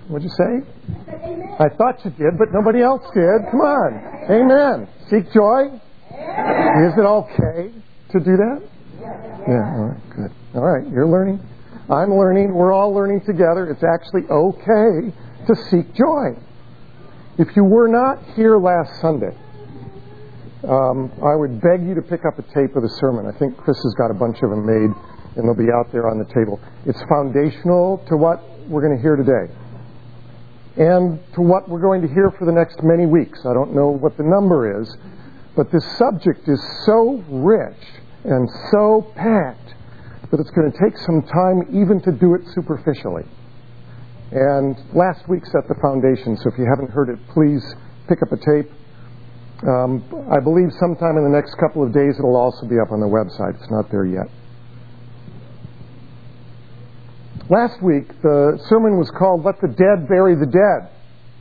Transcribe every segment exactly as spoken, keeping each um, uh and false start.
What'd you say? I thought you did, but nobody else did. Come on. Amen. Seek joy. Is it okay to do that? Yeah, all right, good. All right, you're learning. I'm learning. We're all learning together. It's actually okay to seek joy. If you were not here last Sunday, um, I would beg you to pick up a tape of the sermon. I think Chris has got a bunch of them made, and they'll be out there on the table. It's foundational to what we're going to hear today, and to what we're going to hear for the next many weeks. I don't know what the number is, but this subject is so rich and so packed that it's going to take some time even to do it superficially. And last week set the foundation, so if you haven't heard it, please pick up a tape. Um, I believe sometime in the next couple of days it'll also be up on the website. It's not there yet. Last week, the sermon was called, Let the Dead Bury the Dead.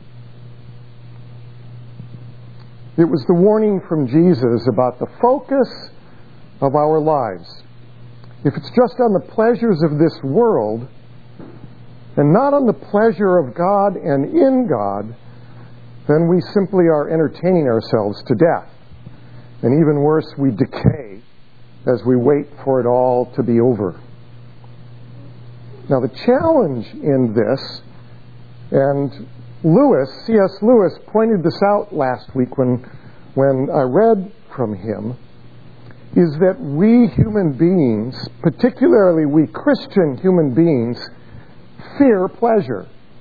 It was the warning from Jesus about the focus of our lives. If it's just on the pleasures of this world, and not on the pleasure of God and in God, then we simply are entertaining ourselves to death. And even worse, we decay as we wait for it all to be over. Now the challenge in this, and Lewis, C S Lewis pointed this out last week when, when I read from him, is that we human beings, particularly we Christian human beings, fear pleasure.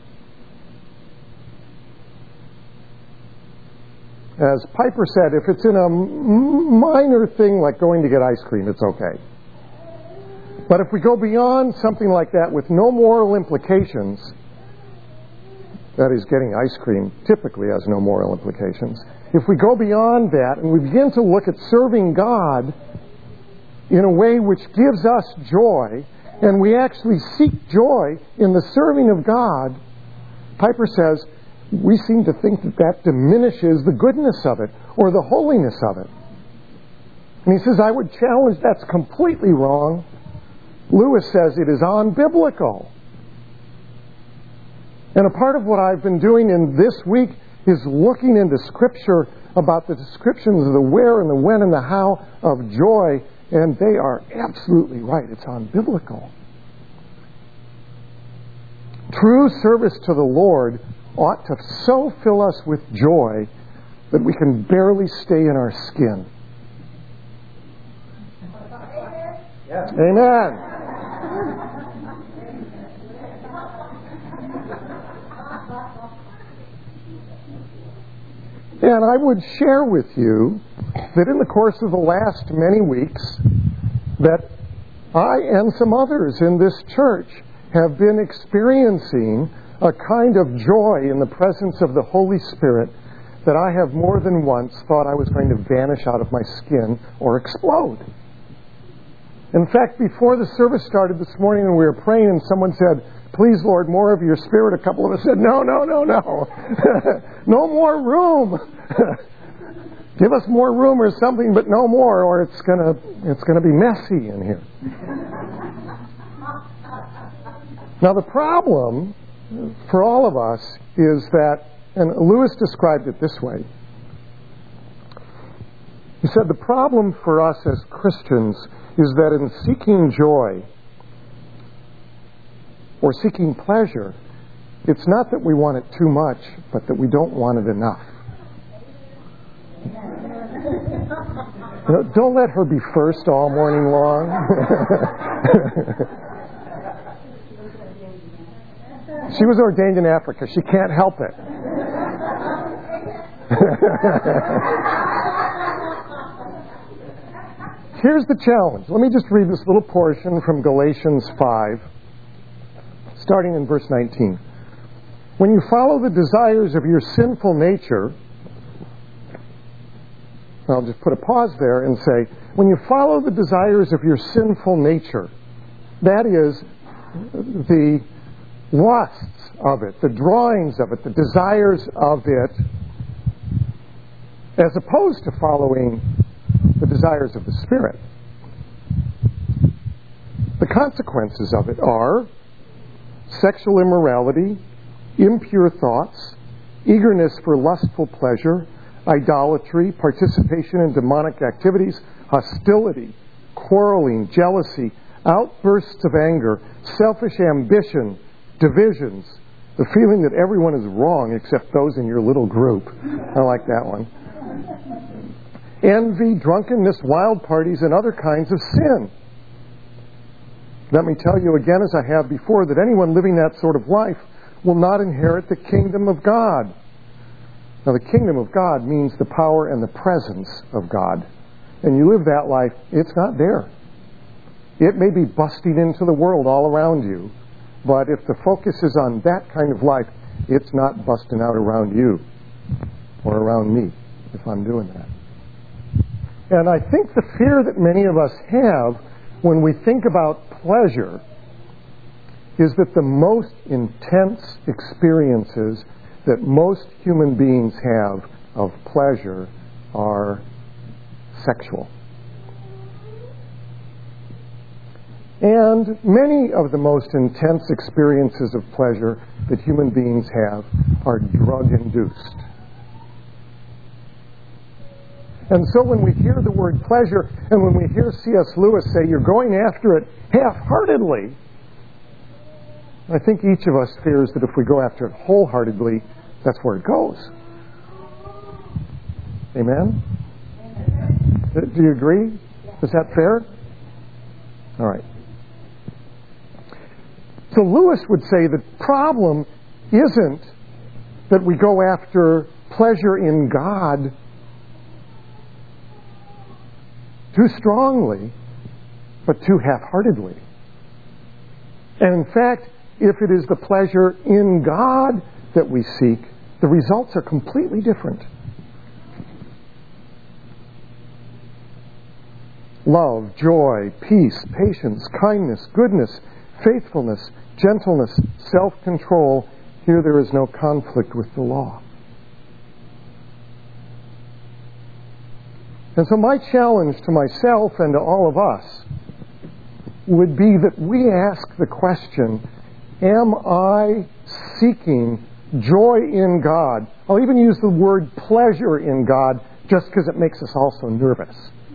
As Piper said, if it's in a minor thing like going to get ice cream, it's okay. But if we go beyond something like that with no moral implications, that is, getting ice cream typically has no moral implications. If we go beyond that and we begin to look at serving God in a way which gives us joy, and we actually seek joy in the serving of God, Piper says, we seem to think that that diminishes the goodness of it or the holiness of it. And he says, I would challenge that's completely wrong. Lewis says it is unbiblical. And a part of what I've been doing in this week is looking into Scripture about the descriptions of the where and the when and the how of joy, and they are absolutely right. It's unbiblical. True service to the Lord ought to so fill us with joy that we can barely stay in our skin. Yeah. Amen. And I would share with you that in the course of the last many weeks that I and some others in this church have been experiencing a kind of joy in the presence of the Holy Spirit that I have more than once thought I was going to vanish out of my skin or explode. In fact, before the service started this morning and we were praying and someone said, please, Lord, more of your Spirit, a couple of us said, no, no, no, no. No more room. Give us more room or something, but no more, or it's gonna it's gonna be messy in here. Now the problem for all of us is that, and Lewis described it this way. He said the problem for us as Christians is that in seeking joy or seeking pleasure, it's not that we want it too much, but that we don't want it enough. You know, don't let her be first all morning long. She was ordained in Africa. She can't help it. Here's the challenge. Let me just read this little portion from Galatians five, starting in verse nineteen. When you follow the desires of your sinful nature, I'll just put a pause there and say, when you follow the desires of your sinful nature, that is, the lusts of it, the drawings of it, the desires of it, as opposed to following the desires of the Spirit, the consequences of it are sexual immorality, impure thoughts, eagerness for lustful pleasure, idolatry, participation in demonic activities, hostility, quarreling, jealousy, outbursts of anger, selfish ambition, divisions, the feeling that everyone is wrong except those in your little group. I like that one. Envy, drunkenness, wild parties, and other kinds of sin. Let me tell you again, as I have before, that anyone living that sort of life will not inherit the kingdom of God. Now, the kingdom of God means the power and the presence of God. And you live that life, it's not there. It may be busting into the world all around you, but if the focus is on that kind of life, it's not busting out around you or around me if I'm doing that. And I think the fear that many of us have when we think about pleasure is that the most intense experiences that most human beings have of pleasure are sexual. And many of the most intense experiences of pleasure that human beings have are drug-induced. And so when we hear the word pleasure, and when we hear C S Lewis say, you're going after it half-heartedly, I think each of us fears that if we go after it wholeheartedly, that's where it goes. Amen? Amen. Do you agree? Is that fair? All right. So Lewis would say the problem isn't that we go after pleasure in God too strongly, but too half-heartedly. And in fact, if it is the pleasure in God that we seek, the results are completely different. Love, joy, peace, patience, kindness, goodness, faithfulness, gentleness, self-control. Here there is no conflict with the law. And so my challenge to myself and to all of us would be that we ask the question, am I seeking joy in God? I'll even use the word pleasure in God just because it makes us all so nervous.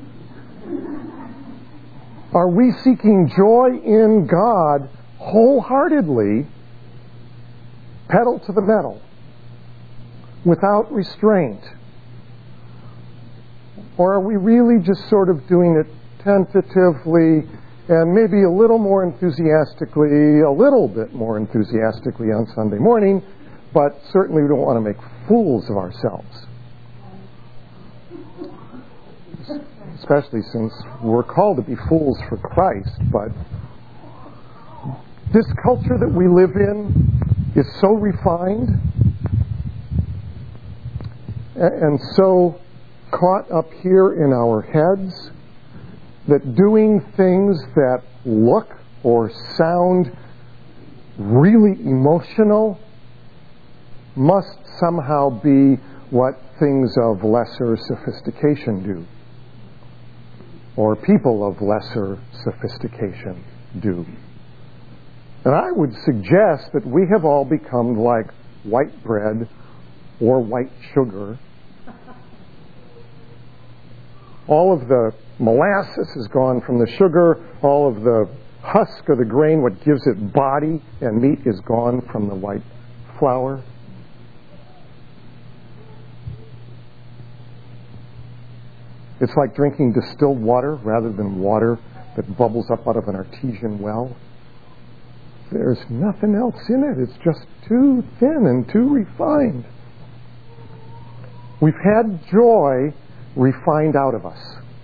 Are we seeking joy in God wholeheartedly, pedal to the metal, without restraint? Or are we really just sort of doing it tentatively and maybe a little more enthusiastically, a little bit more enthusiastically on Sunday morning, but certainly we don't want to make fools of ourselves? Especially since we're called to be fools for Christ, but this culture that we live in is so refined and so caught up here in our heads that doing things that look or sound really emotional must somehow be what things of lesser sophistication do, or people of lesser sophistication do. And I would suggest that we have all become like white bread or white sugar. All of the molasses is gone from the sugar. All of the husk of the grain, what gives it body and meat, is gone from the white flour. It's like drinking distilled water rather than water that bubbles up out of an artesian well. There's nothing else in it. It's just too thin and too refined. We've had joy refined out of us.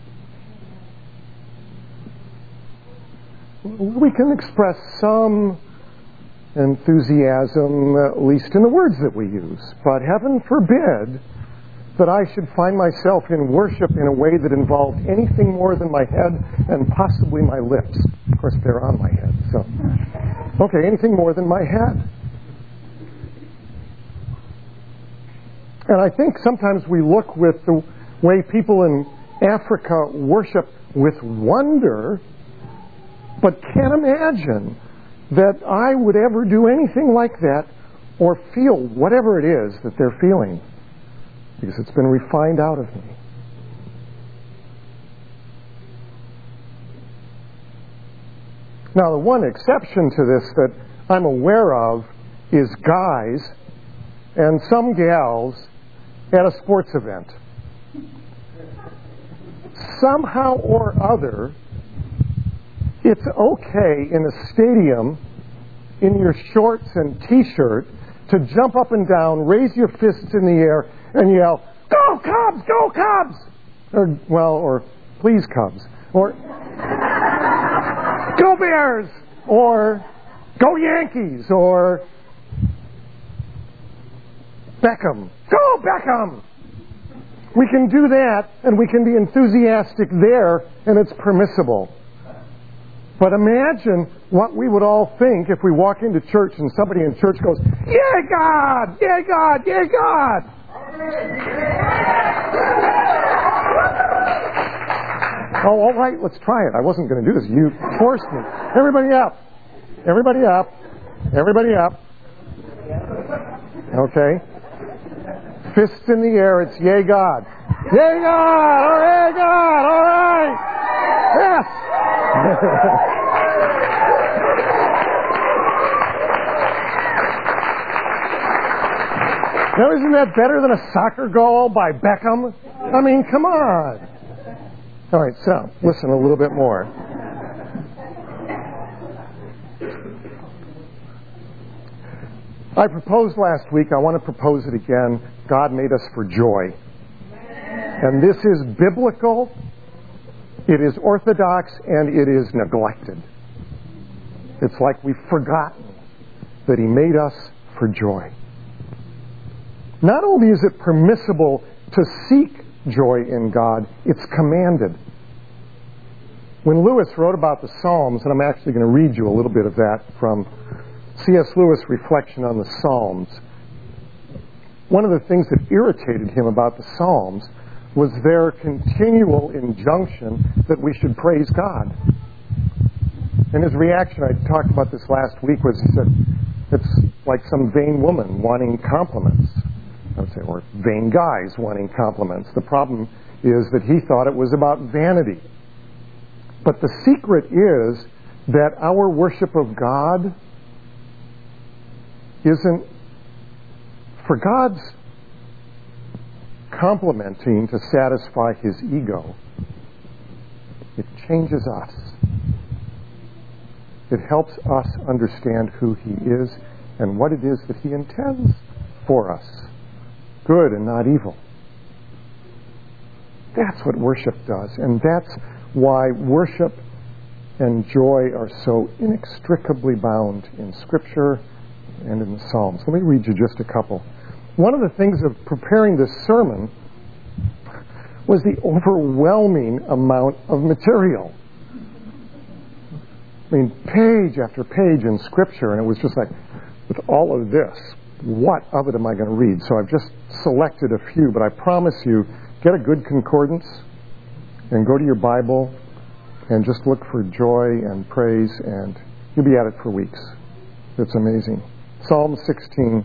We can express some enthusiasm, at least in the words that we use, but heaven forbid that I should find myself in worship in a way that involved anything more than my head and possibly my lips. Of course, they're on my head, so... Okay, anything more than my head. And I think sometimes we look with the way people in Africa worship with wonder, but can't imagine that I would ever do anything like that or feel whatever it is that they're feeling, because it's been refined out of me. Now, the one exception to this that I'm aware of is guys and some gals at a sports event. Somehow or other, it's okay in a stadium, in your shorts and t-shirt, to jump up and down, raise your fists in the air, and yell, "Go Cubs! Go Cubs!" Or, well, or "Please Cubs." Or, "Go Bears!" Or, "Go Yankees!" Or, "Beckham! Go Beckham!" We can do that, and we can be enthusiastic there, and it's permissible. But imagine what we would all think if we walk into church and somebody in church goes, "Yay, God! Yay, God! Yay, God!" Oh, all right, let's try it. I wasn't going to do this. You forced me. Everybody up. Everybody up. Everybody up. Okay. Fists in the air. It's yay, God. Yay, God! Oh, yay, God! All right! Yes! Now, isn't that better than a soccer goal by Beckham? I mean, come on. All right, so listen a little bit more. I proposed last week, I want to propose it again. God made us for joy. And this is biblical, it is orthodox, and it is neglected. It's like we've forgotten that He made us for joy. Not only is it permissible to seek joy in God, it's commanded. When Lewis wrote about the Psalms, and I'm actually going to read you a little bit of that from C S Lewis' reflection on the Psalms, one of the things that irritated him about the Psalms was their continual injunction that we should praise God. And his reaction, I talked about this last week, was he said, it's like some vain woman wanting compliments. I would say, or vain guys wanting compliments. The problem is that he thought it was about vanity. But the secret is that our worship of God isn't for God's complimenting to satisfy His ego. It changes us. It helps us understand who He is and what it is that He intends for us. Good and not evil. That's what worship does. And that's why worship and joy are so inextricably bound in Scripture and in the Psalms. Let me read you just a couple. One of the things of preparing this sermon was the overwhelming amount of material. I mean, page after page in Scripture, and it was just like, with all of this, what of it am I going to read? So I've just selected a few, but I promise you, get a good concordance and go to your Bible and just look for joy and praise, and you'll be at it for weeks. It's amazing. Psalm sixteen.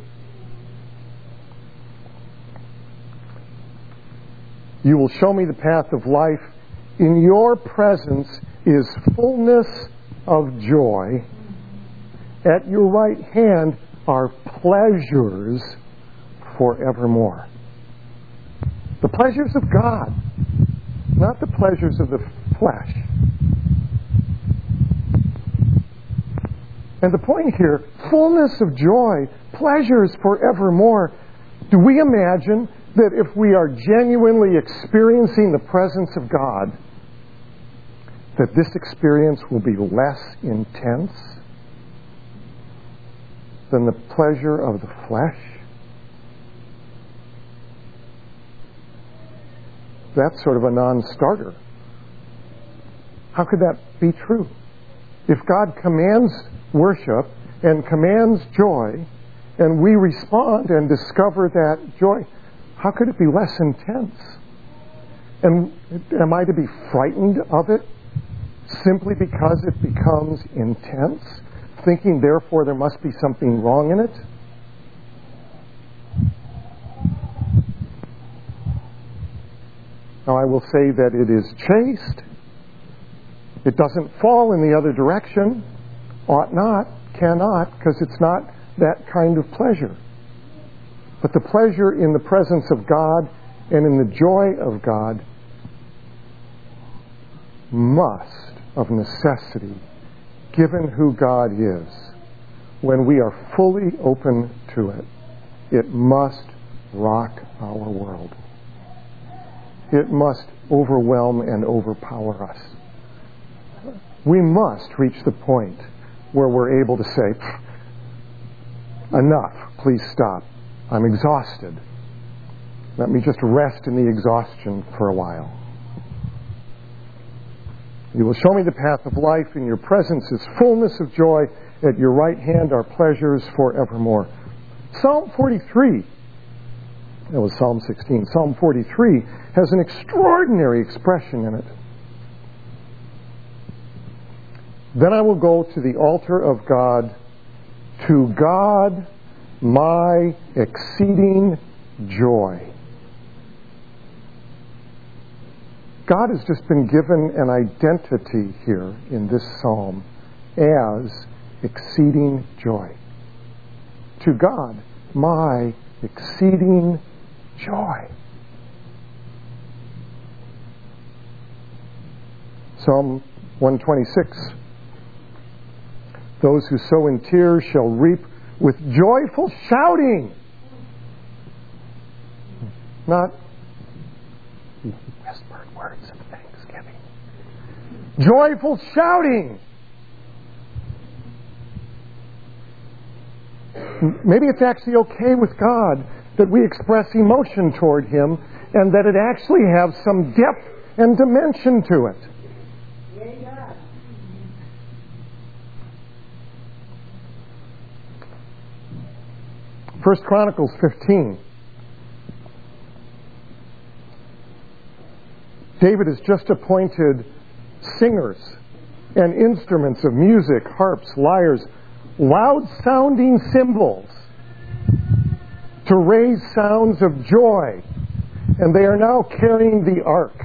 You will show me the path of life. In your presence is fullness of joy. At your right hand are pleasures forevermore. The pleasures of God, not the pleasures of the flesh. And the point here, fullness of joy, pleasures forevermore. Do we imagine that if we are genuinely experiencing the presence of God, that this experience will be less intense than the pleasure of the flesh? That's sort of a non-starter. How could that be true? If God commands worship and commands joy, and we respond and discover that joy, how could it be less intense? And am I to be frightened of it simply because it becomes intense, thinking therefore there must be something wrong in it? Now, I will say that it is chaste. It doesn't fall in the other direction. Ought not, cannot, because it's not that kind of pleasure. But the pleasure in the presence of God and in the joy of God must, of necessity, given who God is, when we are fully open to it, it must rock our world. It must overwhelm and overpower us. We must reach the point where we're able to say, enough, please stop. I'm exhausted. Let me just rest in the exhaustion for a while. You will show me the path of life. In your presence is fullness of joy. At your right hand are pleasures forevermore. Psalm forty-three, that was Psalm sixteen. Psalm forty-three has an extraordinary expression in it. Then I will go to the altar of God, to God my exceeding joy. God has just been given an identity here in this psalm as exceeding joy. To God, my exceeding joy. Psalm one twenty-six. Those who sow in tears shall reap with joyful shouting. Not whispered words of thanksgiving. Joyful shouting. Maybe it's actually okay with God that we express emotion toward Him and that it actually has some depth and dimension to it. First Chronicles fifteen. David has just appointed singers and instruments of music, harps, lyres, loud-sounding cymbals to raise sounds of joy. And they are now carrying the ark.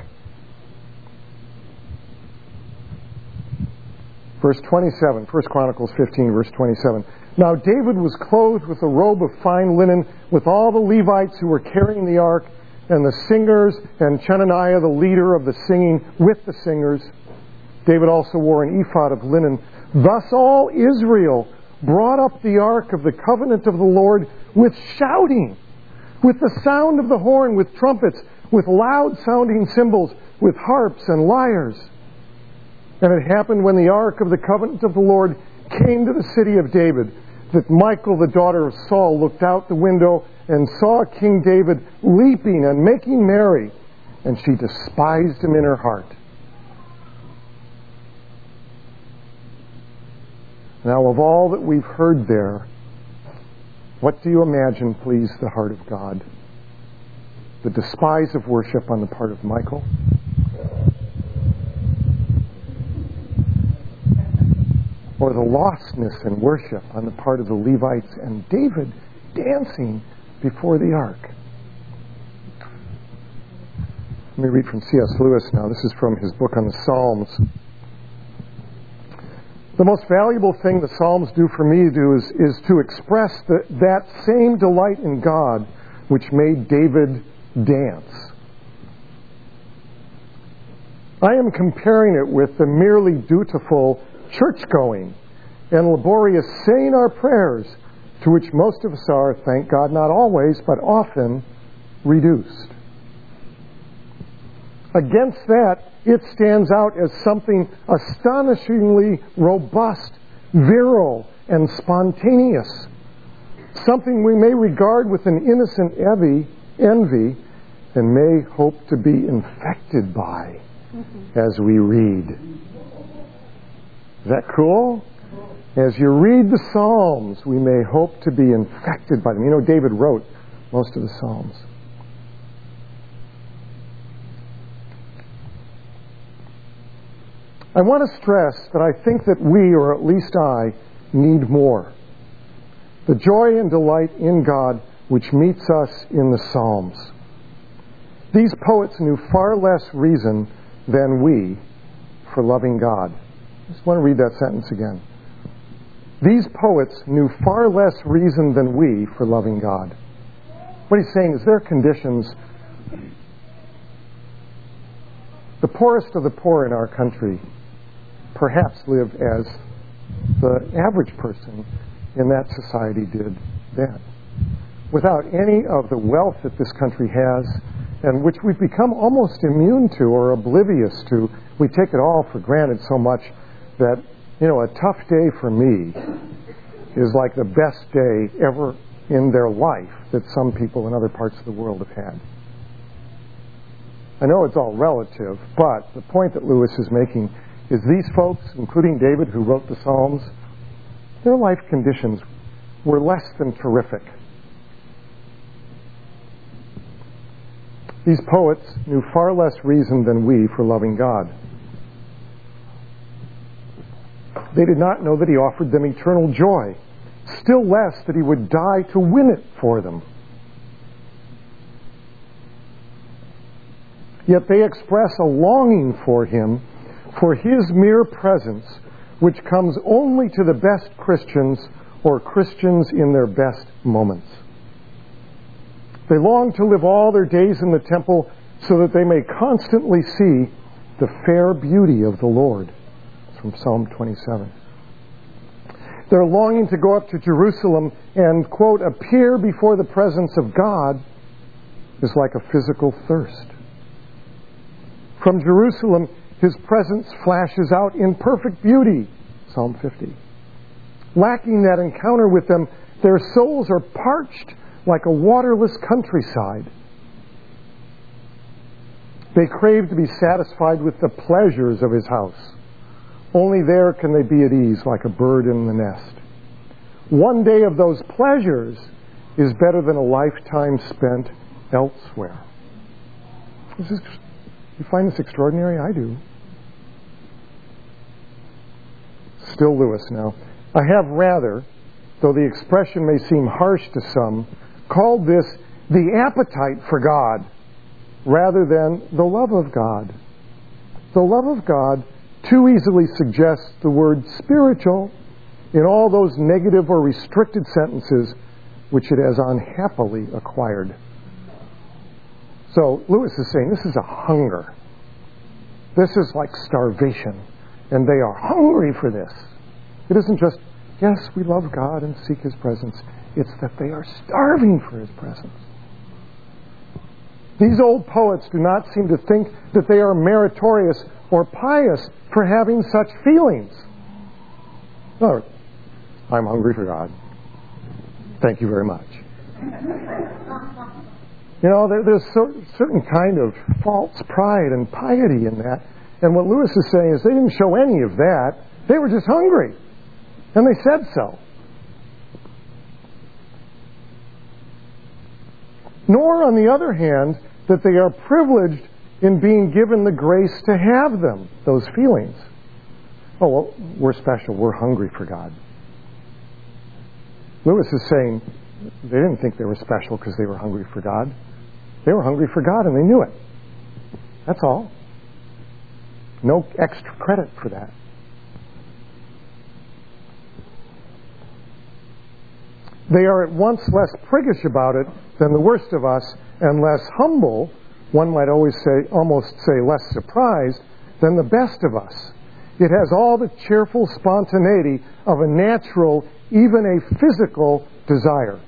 Verse twenty-seven, First Chronicles fifteen, verse twenty-seven. Now David was clothed with a robe of fine linen, with all the Levites who were carrying the ark, and the singers, and Chenaniah, the leader of the singing, with the singers. David also wore an ephod of linen. Thus all Israel brought up the ark of the covenant of the Lord with shouting, with the sound of the horn, with trumpets, with loud-sounding cymbals, with harps and lyres. And it happened when the ark of the covenant of the Lord came to the city of David, that Michal, the daughter of Saul, looked out the window and saw King David leaping and making merry, and she despised him in her heart. Now, of all that we've heard there, what do you imagine pleased the heart of God? The despise of worship on the part of Michal? Or the lostness in worship on the part of the Levites and David dancing before the ark? Let me read from C S Lewis now. This is from his book on the Psalms. The most valuable thing the Psalms do for me to do is, is to express the, that same delight in God which made David dance. I am comparing it with the merely dutiful church-going and laborious saying our prayers, to which most of us are, thank God, not always, but often reduced. Against that, it stands out as something astonishingly robust, virile, and spontaneous. Something we may regard with an innocent envy, envy and may hope to be infected by as we read. Is that cool? As you read the Psalms, we may hope to be infected by them. You know, David wrote most of the Psalms. I want to stress that I think that we, or at least I, need more. The joy and delight in God which meets us in the Psalms. These poets knew far less reason than we for loving God. I just want to read that sentence again. These poets knew far less reason than we for loving God. What he's saying is there are conditions. The poorest of the poor in our country perhaps live as the average person in that society did then. Without any of the wealth that this country has, and which we've become almost immune to or oblivious to. We take it all for granted so much that, you know, a tough day for me is like the best day ever in their life that some people in other parts of the world have had. I know it's all relative, but the point that Lewis is making is these folks, including David who wrote the Psalms, their life conditions were less than terrific. These poets knew far less reason than we for loving God. They did not know that He offered them eternal joy, still less that He would die to win it for them. Yet they express a longing for Him, for His mere presence, which comes only to the best Christians or Christians in their best moments. They long to live all their days in the temple so that they may constantly see the fair beauty of the Lord. It's from Psalm twenty-seven. Their longing to go up to Jerusalem and, quote, appear before the presence of God is like a physical thirst. From Jerusalem, His presence flashes out in perfect beauty, Psalm fifty. Lacking that encounter with them, their souls are parched like a waterless countryside. They crave to be satisfied with the pleasures of His house. Only there can they be at ease like a bird in the nest. One day of those pleasures is better than a lifetime spent elsewhere. This is, you find this extraordinary? I do. Still Lewis now. I have rather, though the expression may seem harsh to some, called this the appetite for God rather than the love of God. The love of God too easily suggests the word spiritual in all those negative or restricted sentences which it has unhappily acquired. So Lewis is saying this is a hunger. This is like starvation, and they are hungry for this. It isn't just, yes, we love God and seek His presence. It's that they are starving for His presence. These old poets do not seem to think that they are meritorious or pious for having such feelings. No, I'm hungry for God. Thank you very much. You know, there, there's a certain kind of false pride and piety in that. And what Lewis is saying is they didn't show any of that. They were just hungry. And they said so. Nor, on the other hand, that they are privileged in being given the grace to have them, those feelings. Oh, well, we're special. We're hungry for God. Lewis is saying they didn't think they were special because they were hungry for God. They were hungry for God and they knew it. That's all. No extra credit for that. They are at once less priggish about it than the worst of us, and less humble, one might always say, almost say less surprised, than the best of us. It has all the cheerful spontaneity of a natural, even a physical desire.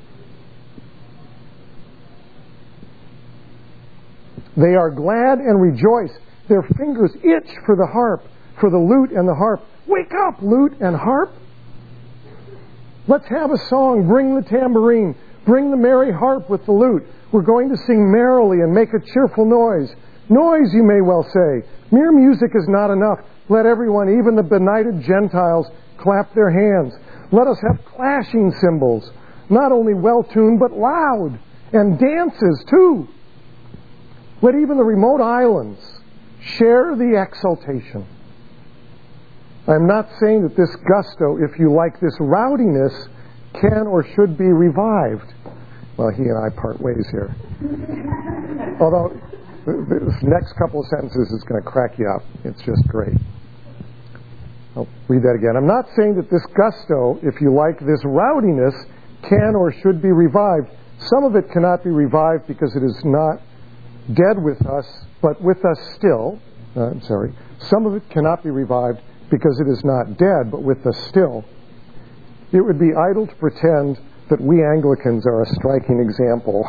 They are glad and rejoice. Their fingers itch for the harp, for the lute and the harp. Wake up, lute and harp! Let's have a song. Bring the tambourine. Bring the merry harp with the lute. We're going to sing merrily and make a cheerful noise. Noise, you may well say. Mere music is not enough. Let everyone, even the benighted Gentiles, clap their hands. Let us have clashing cymbals, not only well-tuned, but loud, and dances too. Let even the remote islands share the exultation. I'm not saying that this gusto, if you like, this rowdiness, can or should be revived. Well, he and I part ways here. Although, this next couple of sentences is going to crack you up. It's just great. I'll read that again. I'm not saying that this gusto, if you like, this rowdiness, can or should be revived. Some of it cannot be revived because it is not dead with us, but with us still. Uh, I'm sorry. Some of it cannot be revived because it is not dead, but with us still. It would be idle to pretend that we Anglicans are a striking example.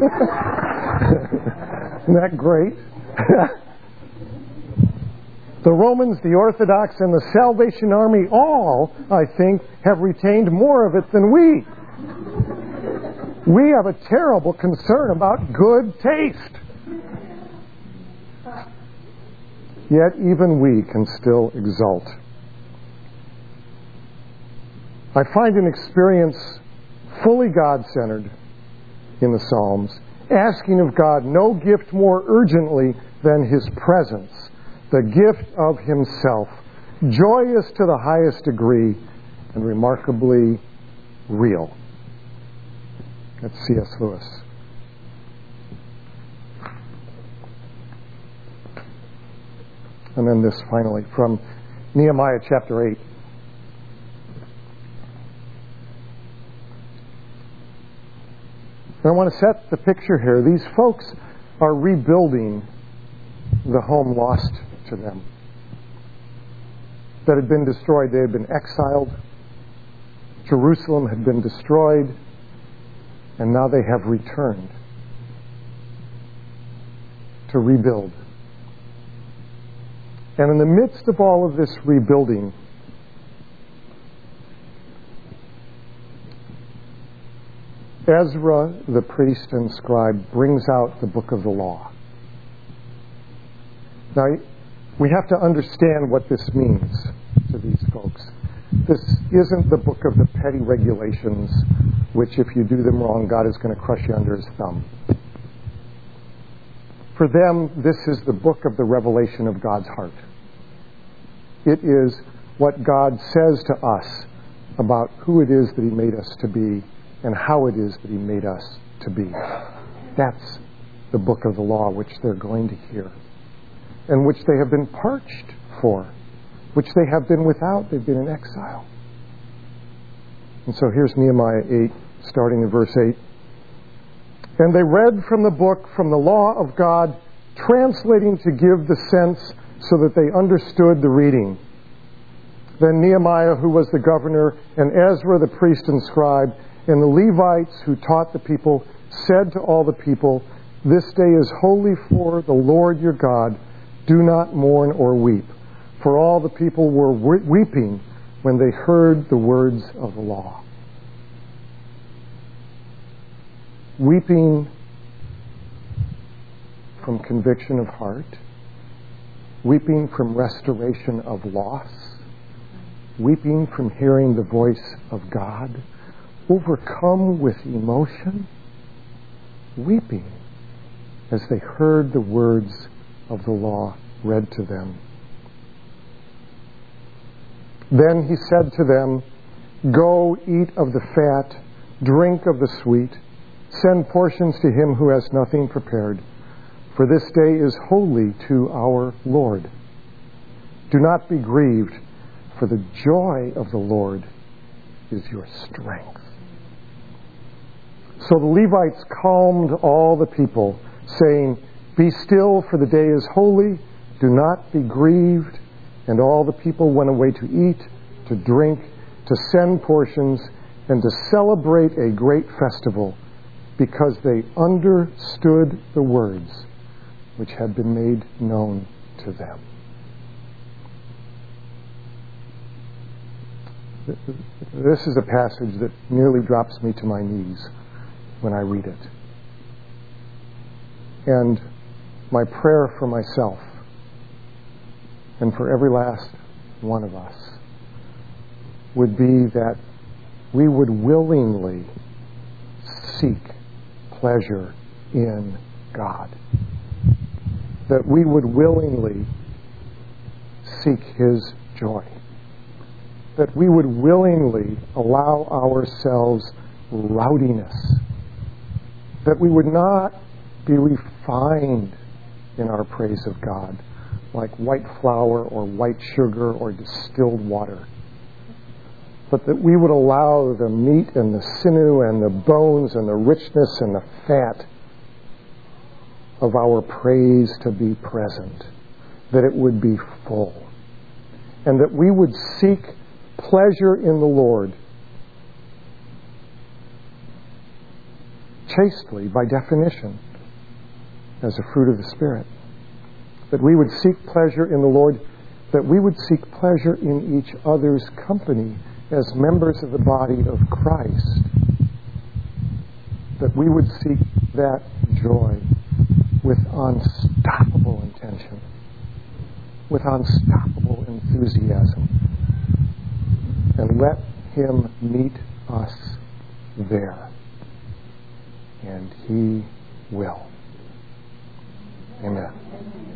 Isn't that great? The Romans, the Orthodox, and the Salvation Army all, I think, have retained more of it than we. We have a terrible concern about good taste. Yet even we can still exult. I find an experience fully God-centered in the Psalms, asking of God no gift more urgently than His presence, the gift of Himself, joyous to the highest degree and remarkably real. That's C S Lewis. And then this finally from Nehemiah chapter eight. I want to set the picture here. These folks are rebuilding the home lost to them that had been destroyed. They had been exiled. Jerusalem had been destroyed, and now they have returned to rebuild. And in the midst of all of this rebuilding, Ezra, the priest and scribe, brings out the book of the law. Now, we have to understand what this means to these folks. This isn't the book of the petty regulations, which if you do them wrong, God is going to crush you under His thumb. For them, this is the book of the revelation of God's heart. It is what God says to us about who it is that He made us to be and how it is that He made us to be. That's the book of the law which they're going to hear, and which they have been parched for, which they have been without. They've been in exile. And so here's Nehemiah eight, starting in verse eight. And they read from the book, from the law of God, translating to give the sense so that they understood the reading. Then Nehemiah, who was the governor, and Ezra, the priest and scribe, and the Levites who taught the people, said to all the people, "This day is holy for the Lord your God. Do not mourn or weep." For all the people were weeping when they heard the words of the law. Weeping from conviction of heart. Weeping from restoration of loss. Weeping from hearing the voice of God. Overcome with emotion, weeping as they heard the words of the law read to them. Then he said to them, "Go, eat of the fat, drink of the sweet, send portions to him who has nothing prepared, for this day is holy to our Lord. Do not be grieved, for the joy of the Lord is your strength." So the Levites calmed all the people, saying, "Be still, for the day is holy. Do not be grieved." And all the people went away to eat, to drink, to send portions, and to celebrate a great festival, because they understood the words which had been made known to them. This is a passage that nearly drops me to my knees when I read it. And my prayer for myself and for every last one of us would be that we would willingly seek pleasure in God. That we would willingly seek His joy. That we would willingly allow ourselves rowdiness that we would not be refined in our praise of God like white flour or white sugar or distilled water, but that we would allow the meat and the sinew and the bones and the richness and the fat of our praise to be present, that it would be full, and that we would seek pleasure in the Lord chastely, by definition, as a fruit of the Spirit. That we would seek pleasure in the Lord, that we would seek pleasure in each other's company as members of the body of Christ. That we would seek that joy with unstoppable intention, with unstoppable enthusiasm, and let Him meet us there. And He will. Amen.